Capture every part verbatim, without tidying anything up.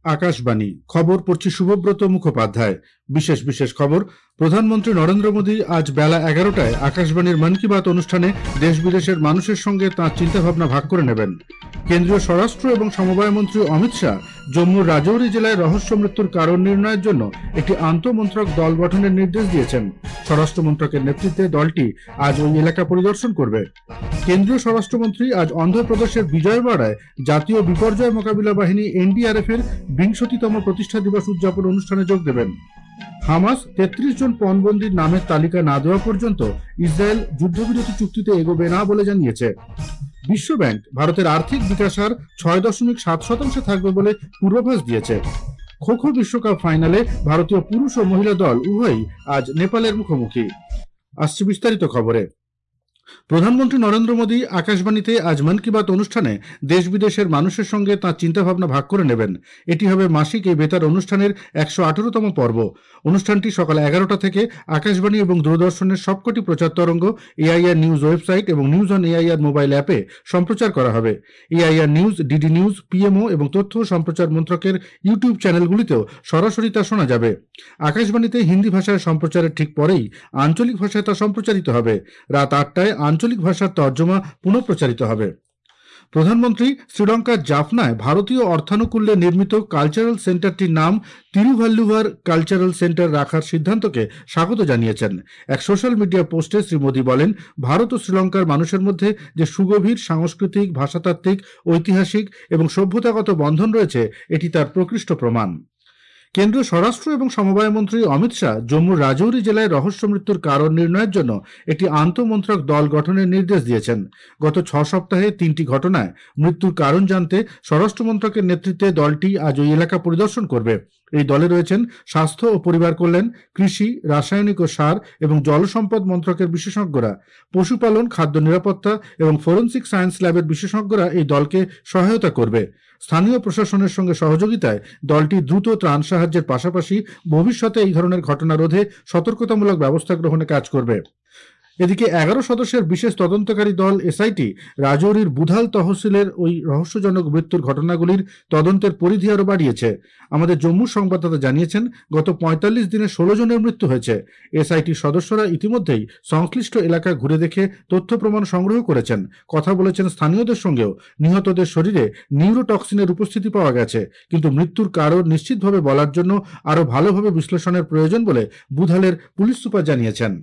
আকাশবাণী খবর পড়ছি শুভব্রত মুখোপাধ্যায়। বিশেষ বিশেষ খবর। প্রধানমন্ত্রী নরেন্দ্র মোদী আজ বেলা এগারোটায় আকাশবাণীর মন কি বাত অনুষ্ঠানে দেশ বিদেশের মানুষের সঙ্গে তাঁর চিন্তাভাবনা ভাগ করে নেবেন। কেন্দ্রীয় স্বরাষ্ট্র এবং সমবায় মন্ত্রী অমিত শাহ জম্মুর রাজৌরি জেলায় রহস্য মৃত্যুর কারণ নির্ণয়ের জন্য একটি আন্তঃমন্ত্রক দল গঠনের নির্দেশ দিয়েছেন। স্বরাষ্ট্র মন্ত্রকের নেতৃত্বে দলটি আজ ওই এলাকা পরিদর্শন করবে। কেন্দ্রীয় স্বরাষ্ট্রমন্ত্রী আজ অন্ধ্রপ্রদেশের বিজয়ওয়াড়ায় জাতীয় বিপর্যয় মোকাবিলা বাহিনী এনডিআরএফ এর বিংশতিতম প্রতিষ্ঠা দিবস উদযাপন অনুষ্ঠানে যোগ দেবেন। হামাস তেত্রিশ জন পণবন্দীর নামের তালিকা না দেওয়া পর্যন্ত ইসরায়েল যুদ্ধবিরতি চুক্তিতে এগোবে না বলে জানিয়েছে। বিশ্বব্যাংক ভারতের আর্থিক বিকাশ হার ছয় দশমিক সাত শতাংশে থাকবে বলে পূর্বাভাস দিয়েছে। খো খো বিশ্বকাপ ফাইনালে ভারতীয় পুরুষ ও মহিলা দল উভয়ই আজ নেপালের মুখোমুখি। আসছে বিস্তারিত খবরে। প্রধানমন্ত্রী নরেন্দ্র মোদী আকাশবাণীতে আজ মন কি বাত অনুষ্ঠানে দেশ বিদেশের মানুষের সঙ্গে তাঁর চিন্তাভাবনা ভাগ করে নেবেন। এটি হবে মাসিক এই বেতার অনুষ্ঠানের একশো আঠেরোতম পর্ব। অনুষ্ঠানটি সকাল এগারোটা থেকে আকাশবাণী এবং দূরদর্শনের সবকটি প্রচার তরঙ্গ, এআইআর নিউজ ওয়েবসাইট এবং নিউজ অন এআইআর মোবাইল অ্যাপে সম্প্রচার করা হবে। AIR news, DD news, PMO এবং তথ্য ও সম্প্রচার মন্ত্রকের ইউটিউব চ্যানেলগুলিতেও সরাসরি তা শোনা যাবে। আকাশবাণীতে হিন্দি ভাষায় সম্প্রচারের ঠিক পরেই আঞ্চলিক ভাষায় তা সম্প্রচারিত হবে। রাত আটটায় আঞ্চলিক ভাষার তর্জমা পুনঃপ্রচারিত হবে। প্রধানমন্ত্রী শ্রীলঙ্কার জাফনায় ভারতীয় অর্থানুকূল্যে নির্মিত কালচারাল সেন্টারটির নাম তিরুভাল্লুভার কালচারাল সেন্টার রাখার সিদ্ধান্তকে স্বাগত জানিয়েছেন। এক সোশ্যাল মিডিয়া পোস্টে শ্রী মোদী বলেন, ভারত ও শ্রীলঙ্কার মানুষের মধ্যে যে সুগভীর সাংস্কৃতিক, ভাষাতাত্ত্বিক, ঐতিহাসিক এবং সভ্যতাগত বন্ধন রয়েছে, এটি তার প্রকৃষ্ট প্রমাণ। কেন্দ্রীয় স্বরাষ্ট্র এবং সমবায় মন্ত্রী অমিত শাহ জম্মুর রাজৌরি জেলায় রহস্য মৃত্যুর কারণ নির্ণয়ের জন্য একটি আন্তঃমন্ত্রক দল গঠনের নির্দেশ দিয়েছেন। গত ছ সপ্তাহে তিনটি ঘটনায় মৃত্যুর কারণ জানতে স্বরাষ্ট্র মন্ত্রকের নেতৃত্বে দলটি আজ ওই এলাকা পরিদর্শন করবে। এই দলে রয়েছেন স্বাস্থ্য ও পরিবার কল্যাণ, কৃষি, রাসায়নিক ও সার এবং জলসম্পদ মন্ত্রকের বিশেষজ্ঞরা, পশুপালন, খাদ্য নিরাপত্তা এবং ফরেনসিক সায়েন্স ল্যাবের বিশেষজ্ঞরা এই দলকে সহায়তা করবে। স্থানীয় প্রশাসনের সঙ্গে সহযোগিতায় দলটি দ্রুত ত্রাণ সাহায্যের পাশাপাশি ভবিষ্যতে এই ধরনের ঘটনা রোধে সতর্কতামূলক ব্যবস্থা গ্রহণে কাজ করবে। এদিকে এগারো সদস্যের বিশেষ তদন্তকারী দল এসআইটি রাজৌরির বুধাল তহসিলের ওই রহস্যজনক মৃত্যুর ঘটনাগুলির তদন্তের পরিধি আরও বাড়িয়েছে। আমাদের জম্মু সংবাদদাতা জানিয়েছেন, গত পঁয়তাল্লিশ দিনে ষোলো জনের মৃত্যু হয়েছে। এসআইটির সদস্যরা ইতিমধ্যেই সংশ্লিষ্ট এলাকা ঘুরে দেখে তথ্য প্রমাণ সংগ্রহ করেছেন, কথা বলেছেন স্থানীয়দের সঙ্গেও। নিহতদের শরীরে নিউরোটক্সিনের উপস্থিতি পাওয়া গেছে, কিন্তু মৃত্যুর কারণ নিশ্চিতভাবে বলার জন্য আরও ভালোভাবে বিশ্লেষণের প্রয়োজন বলে বুধালের পুলিশ সুপার জানিয়েছেন।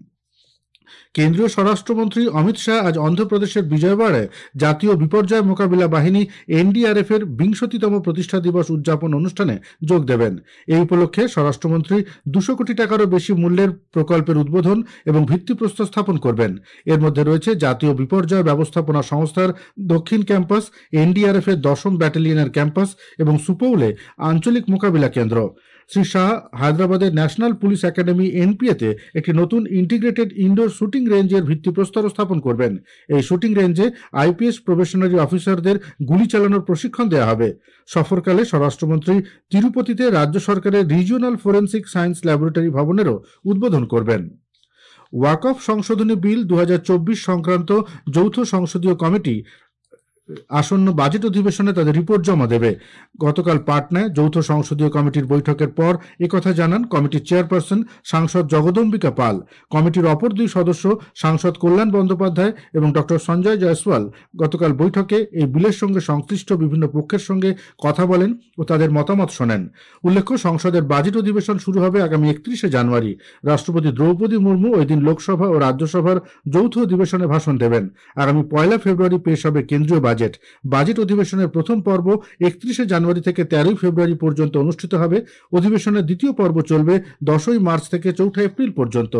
কেন্দ্রীয় স্বরাষ্ট্রমন্ত্রী অমিত শাহ আজ অন্ধ্রপ্রদেশের বিজয়ওয়াড়ায় জাতীয় বিপর্যয় মোকাবিলা বাহিনী এনডিআরএফ এর বিংশতিতম প্রতিষ্ঠা দিবস উদযাপন অনুষ্ঠানে যোগ দেবেন। এই উপলক্ষে স্বরাষ্ট্রমন্ত্রী দুশো কোটি টাকারও বেশি মূল্যের প্রকল্পের উদ্বোধন এবং ভিত্তিপ্রস্তর স্থাপন করবেন। এর মধ্যে রয়েছে জাতীয় বিপর্যয় ব্যবস্থাপনা সংস্থার দক্ষিণ ক্যাম্পাস, এনডিআরএফ এর দশম ব্যাটালিয়নের ক্যাম্পাস এবং সুপৌলে আঞ্চলিক মোকাবিলা কেন্দ্র। শ্রী শাহ হায়দ্রাবাদের ন্যাশনাল পুলিশ একাডেমি এনপিএতে একটি নতুন ইন্টিগ্রেটেড ইনডোর শুটিং রেঞ্জের ভিত্তিপ্রস্তর স্থাপন করবেন। এই শুটিং রেঞ্জে আইপিএস প্রবেশনারি অফিসারদের গুলি চালানোর প্রশিক্ষণ দেওয়া হবে। সফরকালে স্বরাষ্ট্রমন্ত্রী তিরুপতিতে রাজ্য সরকারের রিজিওনাল ফরেনসিক সায়েন্স ল্যাবরেটরি ভবনেরও উদ্বোধন করবেন। ওয়াকফ সংশোধনী বিল দু হাজার চব্বিশ সংক্রান্ত যৌথ সংসদীয় কমিটি আসন্ন বাজেট অধিবেশনে তাদের রিপোর্ট জমা দেবে। গতকাল পাটনায় যৌথ সংসদীয় কমিটির বৈঠকের পর একথা জানান কমিটির চেয়ারপারসন সাংসদ জগদম্বিকা পাল। কমিটির অপর দুই সদস্য সাংসদ কল্যাণ বন্দ্যোপাধ্যায় এবং ডক্টর সঞ্জয় জয়সওয়াল গতকাল বৈঠকে এই বিলের সঙ্গে সংশ্লিষ্ট বিভিন্ন পক্ষের সঙ্গে কথা বলেন ও তাদের মতামত শোনেন। উল্লেখ্য, সংসদের বাজেট অধিবেশন শুরু হবে আগামী একত্রিশে জানুয়ারি। রাষ্ট্রপতি দ্রৌপদী মুর্মু ওই দিন লোকসভা ও রাজ্যসভার যৌথ অধিবেশনে ভাষণ দেবেন। আগামী পয়লা ফেব্রুয়ারি পেশ হবে কেন্দ্রীয় বাজেট। বাজেট অধিবেশনের প্রথম পর্ব একত্রিশে জানুয়ারি থেকে তেরোই ফেব্রুয়ারি পর্যন্ত অনুষ্ঠিত হবে। অধিবেশনের দ্বিতীয় পর্ব চলবে দশই মার্চ থেকে চৌঠা এপ্রিল পর্যন্ত।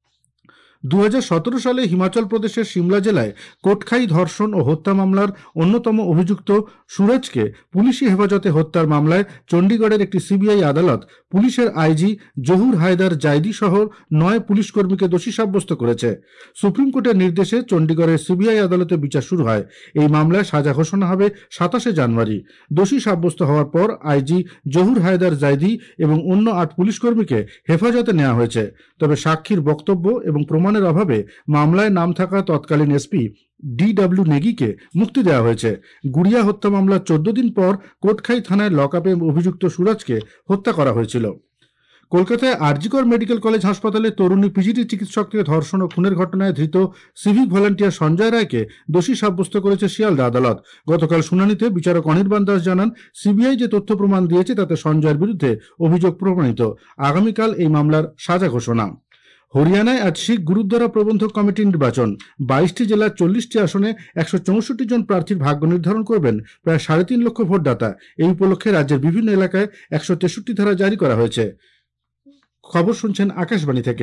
দু হাজার সতেরো সালে হিমাচল প্রদেশের সিমলা জেলায় কোটখাই ধর্ষণ ও হত্যা মামলার অন্যতম অভিযুক্ত সুরজকে পুলিশি হেফাজতে হত্যার মামলায় চণ্ডীগড়ের একটি সিবিআই আদালত পুলিশের আইজি জহুর হায়দার জাইদি সহ নয় পুলিশ কর্মীকে দোষী সাব্যস্ত করেছে। সুপ্রিম কোর্টের নির্দেশে চণ্ডীগড়ের সিবিআই আদালতে বিচার শুরু হয়। এই মামলায় সাজা ঘোষণা হবে সাতাশে জানুয়ারি। দোষী সাব্যস্ত হওয়ার পর আইজি জহুর হায়দার জাইদি এবং অন্য আট পুলিশ কর্মীকে হেফাজতে নেওয়া হয়েছে। তবে সাক্ষীর বক্তব্য এবং প্রমাণ প্রমাণের অভাবে মামলায় নাম থাকা তৎকালীন এসপি ডি ডব্লিউ নেগিকে মুক্তি দেওয়া হয়েছে। গুড়িয়া হত্যা মামলার চোদ্দ দিন পর কোটখাই থানায় লকআপে অভিযুক্ত সুরজকে হত্যা করা হয়েছিল। কলকাতায় আরজিকর মেডিকেল কলেজ হাসপাতালে তরুণী পিজিটি চিকিৎসককে ধর্ষণ ও খুনের ঘটনায় ধৃত সিভিক ভলান্টিয়ার সঞ্জয় রায়কে দোষী সাব্যস্ত করেছে শিয়ালদা আদালত। গতকাল শুনানিতে বিচারক অনির্বাণ দাস জানান, সিবিআই যে তথ্য প্রমাণ দিয়েছে তাতে সঞ্জয়ের বিরুদ্ধে অভিযোগ প্রমাণিত। আগামীকাল এই মামলার সাজা ঘোষণা। হরিয়ানায় আজ শিখ গুরুদ্বারা প্রবন্ধক কমিটির নির্বাচন। বাইশটি জেলার চল্লিশটি আসনে একশো চৌষট্টি জন প্রার্থীর ভাগ্য নির্ধারণ করবেন প্রায় সাড়ে তিন লক্ষ ভোটদাতা। এই উপলক্ষে রাজ্যের বিভিন্ন এলাকায় একশো তেষট্টি ধারা জারি করা হয়েছে। খবর শুনছেন আকাশবাণী থেকে।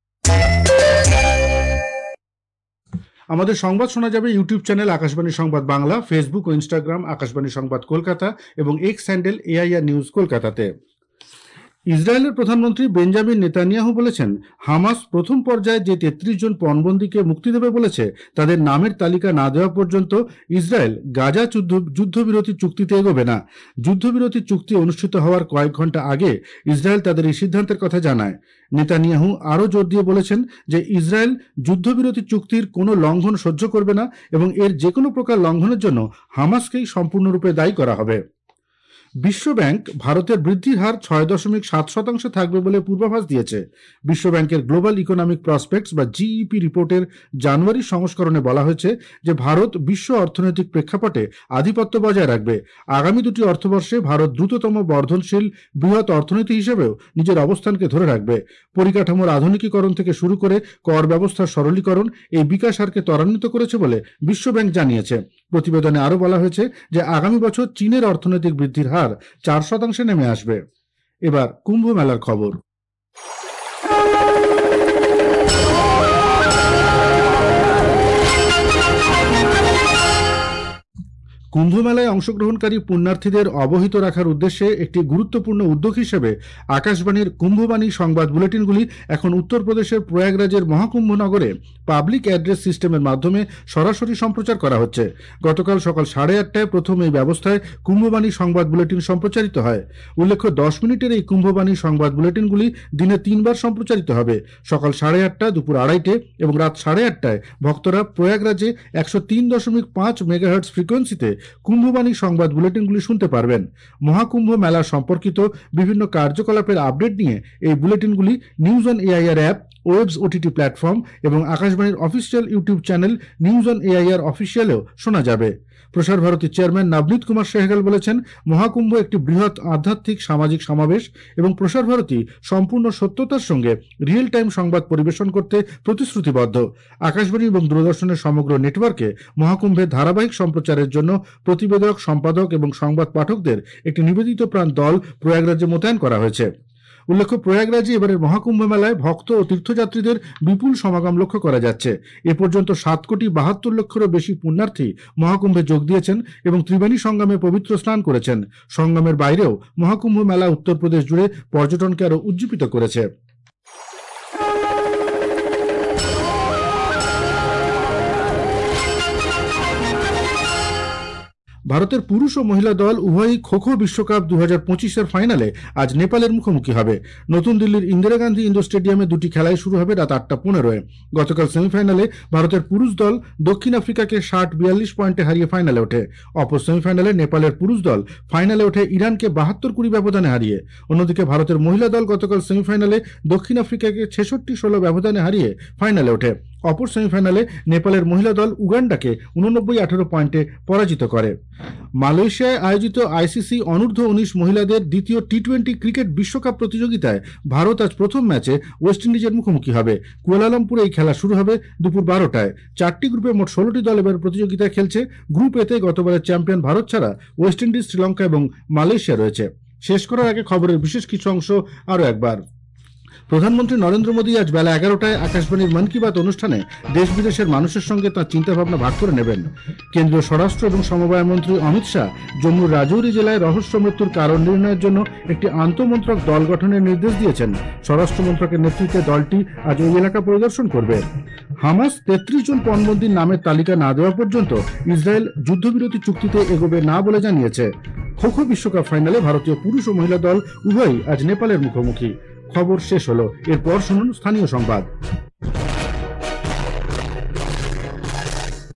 আমাদের সংবাদ শোনা যাবে ইউটিউব চ্যানেল আকাশবাণী সংবাদ বাংলা, ফেসবুক ও ইনস্টাগ্রাম আকাশবাণী সংবাদ কলকাতা এবং এক্স হ্যান্ডেল এআইআর নিউজ কলকাতাতে। ইসরায়েলের প্রধানমন্ত্রী বেঞ্জামিন নেতানিয়াহু বলেছেন, হামাস প্রথম পর্যায়ে যে তেত্রিশ জন পণবন্দীকে মুক্তি দেবে বলেছে তাদের নামের তালিকা না দেওয়া পর্যন্ত ইসরায়েল গাজা যুদ্ধ যুদ্ধবিরতি চুক্তিতে এগোবে না। যুদ্ধবিরতি চুক্তি অনুষ্ঠিত হওয়ার কয়েক ঘন্টা আগে ইসরায়েল তাদের এই সিদ্ধান্তের কথা জানায়। নেতানিয়াহু আরও জোর দিয়ে বলেছেন যে ইসরায়েল যুদ্ধবিরতি চুক্তির কোনো লঙ্ঘন সহ্য করবে না এবং এর যে কোনো প্রকার লঙ্ঘনের জন্য হামাসকেই সম্পূর্ণরূপে দায়ী করা হবে। বিশ্বব্যাংক ভারতের বৃদ্ধির হার ছয় দশমিক সাত শতাংশ থাকবে বলে পূর্বাভাস দিয়েছে। বিশ্বব্যাংকের গ্লোবাল ইকোনমিক প্রসপেক্টস বা জিইপি রিপোর্টের জানুয়ারি সংস্করণে বলা হয়েছে যে ভারত বিশ্ব অর্থনৈতিক প্রেক্ষাপটে আধিপত্য বজায় রাখবে। আগামী দুটি অর্থবর্ষে ভারত দ্রুততম বর্ধনশীল বৃহৎ অর্থনীতি হিসেবেও নিজের অবস্থানকে ধরে রাখবে। পরিকাঠামোর আধুনিকীকরণ থেকে শুরু করে কর ব্যবস্থার সরলীকরণ এই বিকাশ হারকে ত্বরান্বিত করেছে বলে বিশ্বব্যাংক জানিয়েছে। প্রতিবেদনে আরও বলা হয়েছে যে আগামী বছর চীনের অর্থনৈতিক বৃদ্ধির হার চার শতাংশে নেমে আসবে। এবার কুম্ভ মেলার খবর। কুম্ভ মেলায় অংশগ্রহণকারী পুণ্যার্থীদের অবহিত রাখার উদ্দেশ্যে একটি গুরুত্বপূর্ণ উদ্যোগ হিসেবে আকাশবাণীর কুম্ভবাণী সংবাদ বুলেটিনগুলি এখন উত্তরপ্রদেশের প্রয়াগরাজের মহাকুম্ভ নগরে পাবলিক অ্যাড্রেস সিস্টেমের মাধ্যমে সরাসরি সম্প্রচার করা হচ্ছে। গতকাল সকাল সাড়ে আটটায় প্রথম এই ব্যবস্থায় কুম্ভবাণী সংবাদ বুলেটিন সম্প্রচারিত হয়। উল্লেখ্য, দশ মিনিটের এই কুম্ভবাণী সংবাদ বুলেটিনগুলি দিনে তিনবার সম্প্রচারিত হবে। সকাল সাড়ে আটটা, দুপুর আড়াইটে এবং রাত সাড়ে আটটায় ভক্তরা প্রয়াগরাজে একশো তিন দশমিক পাঁচ মেগাহার্টজ ফ্রিকোয়েন্সিতে কুম্ভবাণী সংবাদ বুলেটিনগুলি শুনতে পারবেন। মহাকুম্ভ মেলা সম্পর্কিত বিভিন্ন কার্যকলাপের আপডেট নিয়ে এই বুলেটিনগুলি নিউজ অন এআইআর অ্যাপ, ওয়েবস ওটিটি প্ল্যাটফর্ম এবং আকাশবাণীর official YouTube channel news on AIR অফিসিয়ালেও শোনা যাবে। প্রসার ভারতীর চেয়ারম্যান নবনীত কুমার সেহগাল বলেছেন, মহাকুম্ভ একটি বৃহৎ আধ্যাত্মিক সামাজিক সমাবেশ এবং প্রসার ভারতী সম্পূর্ণ সত্যতার সঙ্গে রিয়েল টাইম সংবাদ পরিবেশন করতে প্রতিশ্রুতিবদ্ধ। আকাশবাণী এবং দূরদর্শনের সমগ্র নেটওয়ার্কে মহাকুম্ভের ধারাবাহিক সম্প্রচারের জন্য প্রতিবেদক, সম্পাদক এবং সংবাদ পাঠকদের একটি নিবেদিত প্রাণ দল প্রয়াগরাজে মোতায়েন করা হয়েছে। উল্লেখ্য, প্রয়াগরাজে এবারের মহাকুম্ভ মেলায় ভক্ত ও তীর্থযাত্রীদের বিপুল সমাগম লক্ষ্য করা যাচ্ছে। এ পর্যন্ত সাত কোটি বাহাত্তর লক্ষেরও বেশি পুণ্যার্থী মহাকুম্ভে যোগ দিয়েছেন এবং ত্রিবেণী সঙ্গমে পবিত্র স্নান করেছেন। সঙ্গমের বাইরেও মহাকুম্ভ মেলা উত্তরপ্রদেশ জুড়ে পর্যটনকে আরও উজ্জীবিত করেছে। ভারতের পুরুষ ও মহিলা দল উভয়ই খো খো বিশ্বকাপ দু হাজার পঁচিশের ফাইনালে আজ নেপালের মুখোমুখি হবে। নতুন দিল্লির ইন্দিরা গান্ধী ইন্ডোর স্টেডিয়ামে দুটি খেলাই শুরু হবে রাত আটটা পনেরোয়। গতকাল সেমিফাইনালে ভারতের পুরুষ দল দক্ষিণ আফ্রিকাকে ষাট বিয়াল্লিশ পয়েন্টে হারিয়ে ফাইনালে ওঠে। অপর সেমিফাইনালে নেপালের পুরুষ দল ফাইনালে ওঠে ইরানকে বাহাত্তর কুড়ি ব্যবধানে হারিয়ে। অন্যদিকে ভারতের মহিলা দল গতকাল সেমিফাইনালে দক্ষিণ আফ্রিকাকে ছেষট্টি ষোলো ব্যবধানে হারিয়ে ফাইনালে ওঠে। অপর সেমিফাইনালে নেপালের মহিলা দল উগান্ডাকে উননব্বই আঠারো পয়েন্টে পরাজিত করে। মালয়েশিয়ায় আয়োজিত আইসিসি অনূর্ধ্ব উনিশ মহিলাদের দ্বিতীয় টি টোয়েন্টি ক্রিকেট বিশ্বকাপ প্রতিযোগিতায় ভারত আজ প্রথম ম্যাচে ওয়েস্ট ইন্ডিজের মুখোমুখি হবে। কুয়ালালামপুরে এই খেলা শুরু হবে দুপুর বারোটায়। চারটি গ্রুপে মোট ষোলোটি দল এবার প্রতিযোগিতায় খেলছে। গ্রুপ এতে গতবারের চ্যাম্পিয়ন ভারত ছাড়া ওয়েস্ট ইন্ডিজ, শ্রীলঙ্কা এবং মালয়েশিয়া রয়েছে। শেষ করার আগে খবরের বিশেষ কিছু অংশ আরও একবার। প্রধানমন্ত্রী নরেন্দ্র মোদী আজ বেলা এগারোটায় আকাশবাণীর মন কি বাত অনুষ্ঠানে দেশ বিদেশের মানুষের সঙ্গে তাঁর চিন্তাভাবনা ভাগ করে নেবেন। কেন্দ্রীয় স্বরাষ্ট্র এবং সমবায় মন্ত্রী অমিত শাহ জম্মুর রাজৌরি জেলায় রহস্য মৃত্যুর কারণ নির্ণয়ের জন্য একটি আন্তঃমন্ত্রক দল গঠনের নির্দেশ দিয়েছেন। স্বরাষ্ট্র মন্ত্রকের নেতৃত্বে দলটি আজ ওই এলাকা পরিদর্শন করবে। হামাস তেত্রিশ জন পণবন্দীর নামের তালিকা না দেওয়া পর্যন্ত ইসরায়েল যুদ্ধবিরতি চুক্তিতে এগোবে না বলে জানিয়েছে। খো খো বিশ্বকাপ ফাইনালে ভারতীয় পুরুষ ও মহিলা দল উভয়ই আজ নেপালের মুখোমুখি। খবর শেষ হলো। এরপর শুনুন স্থানীয় সংবাদ।